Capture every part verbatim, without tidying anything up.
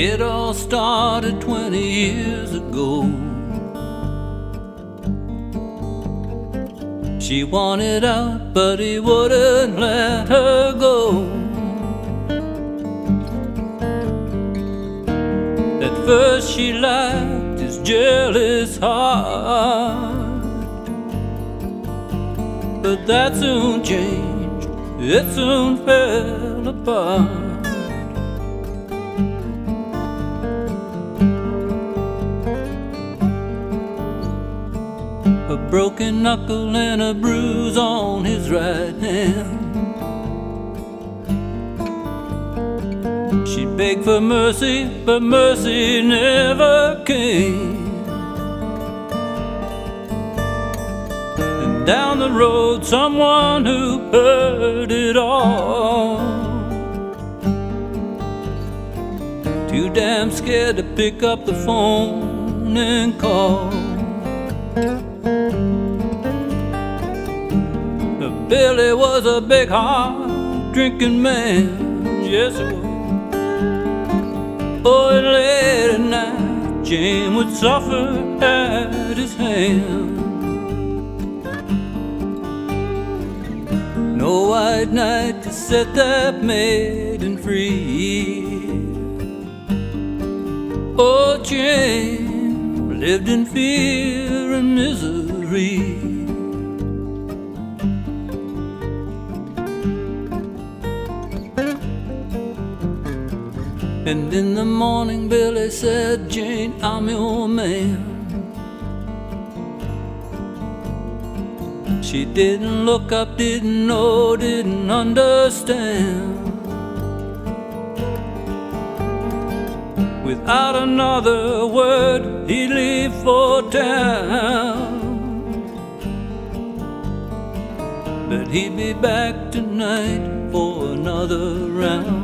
It all started twenty years ago. She wanted out, but he wouldn't let her go. At first she liked his jealous heart, but that soon changed, it soon fell apart. A broken knuckle and a bruise on his right hand. She begged for mercy, but mercy never came. And down the road, someone who heard it all, too damn scared to pick up the phone and call. Billy was a big heart drinking man, yes it was. Oh, and late at night Jane would suffer at his hand. No white knight could set that maiden free. Oh, Jane lived in fear and misery. And in the morning Billy said, Jane, I'm your man. She didn't look up, didn't know, didn't understand. Without another word, he'd leave for town. But he'd be back tonight for another round.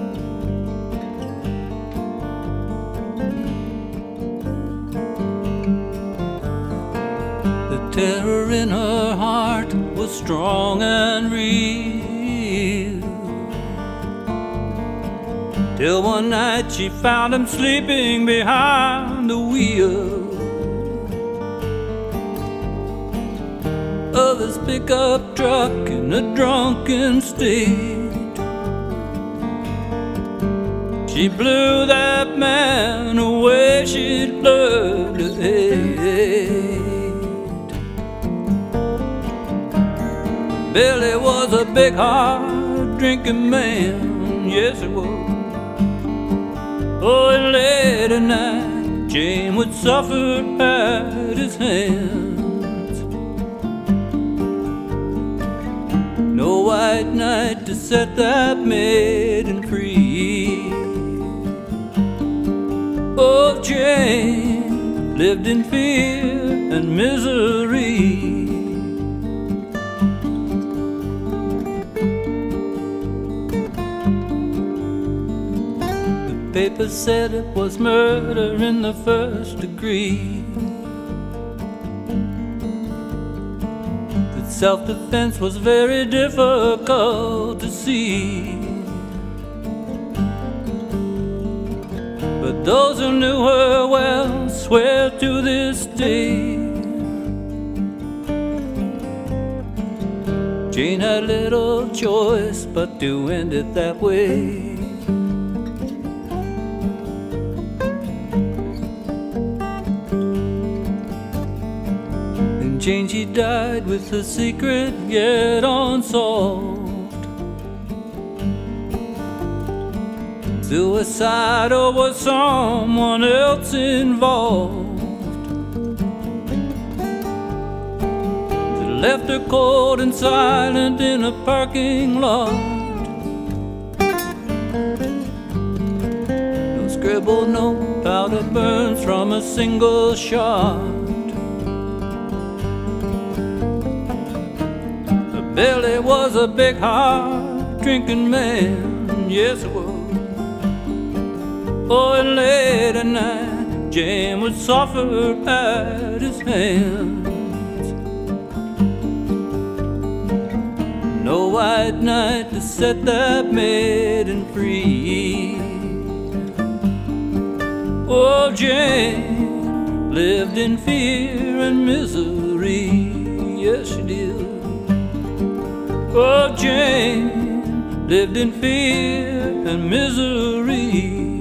Terror in her heart was strong and real, till one night she found him sleeping behind the wheel of his pickup truck in a drunken state. She blew that man away she'd learned to hate. Billy was a big heart drinking man, yes it was. Oh, and late at night Jane would suffer at his hands. No white knight to set that maiden free. Oh, Jane lived in fear and misery. The paper said it was murder in the first degree, that self-defense was very difficult to see. But those who knew her well swear to this day Jane had little choice but to end it that way. Jane, she died with a secret yet unsolved. Suicide, or was someone else involved? They left her cold and silent in a parking lot. No scribbled note, powder burns from a single shot. Billy was a big heart drinking man, yes it was. Oh, and late at night Jane would suffer at his hands. No white knight to set that maiden free. Oh, Jane lived in fear and misery. Yes, she did. Oh, Jane lived in fear and misery.